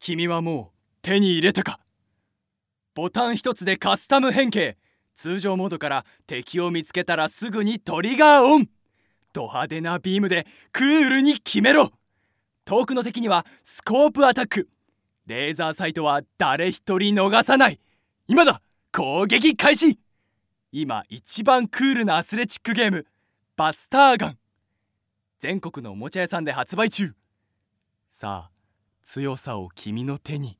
君はもう手に入れたか？ボタン一つでカスタム変形。通常モードから敵を見つけたらすぐにトリガーオン。ド派手なビームでクールに決めろ。遠くの敵にはスコープアタック。レーザーサイトは誰一人逃さない。今だ、攻撃開始。今一番クールなアスレチックゲーム、バスターガン。全国のおもちゃ屋さんで発売中。さあ、強さを君の手に。